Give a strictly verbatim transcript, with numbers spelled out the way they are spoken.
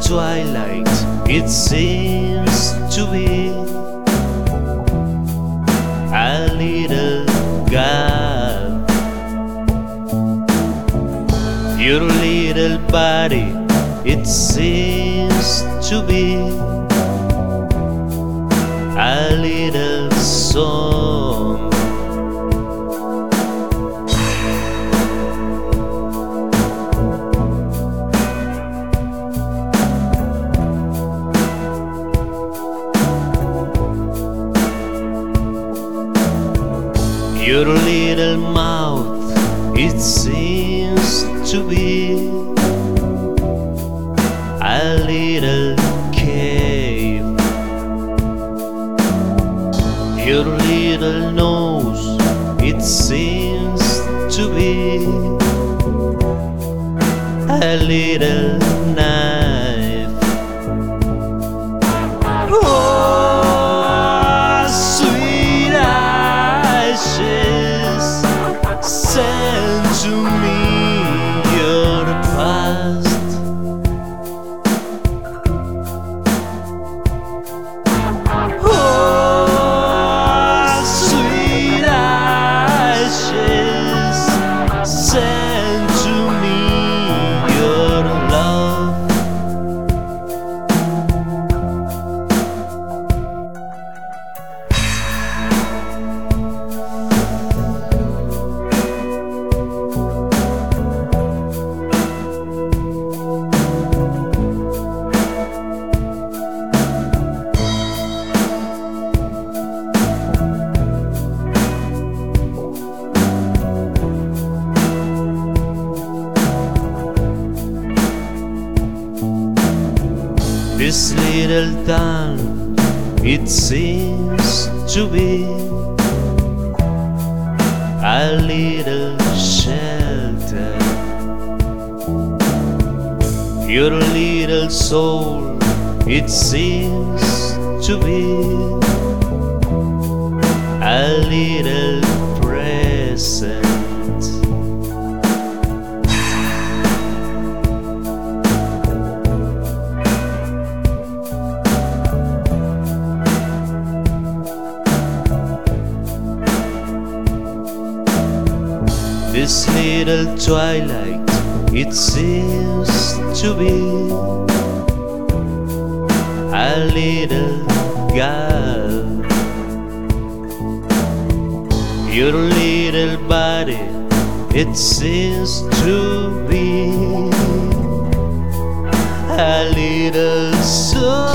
twilight, it seems to be a little girl. Your little body, it seems to be a little song. Your little mouth, it seems to be a little cave. Your little nose, it seems to be a little knife. Oh, sweet ashes, send to me your past. Oh, sweet ashes, send to me your love. This little town, it seems to be a little shelter. Your little soul, it seems to be a little present. This little twilight, it seems to be a little girl. Your little body, it seems to be a little soul.